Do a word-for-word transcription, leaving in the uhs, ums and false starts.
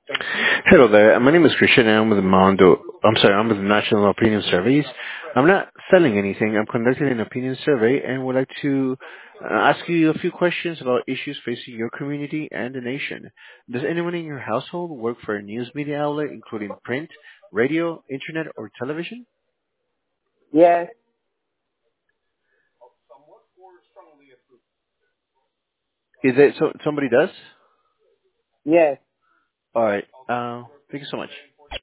Hello there. My name is Christian and I'm with the Mondo. I'm sorry, I'm with the National Opinion Surveys. I'm not selling anything. I'm conducting an opinion survey and would like to uh, ask you a few questions about issues facing your community and the nation. Does anyone in your household work for a news media outlet, including print, radio, internet, or television? Yes, Is it so somebody does? yes. All right. Uh, thank you so much.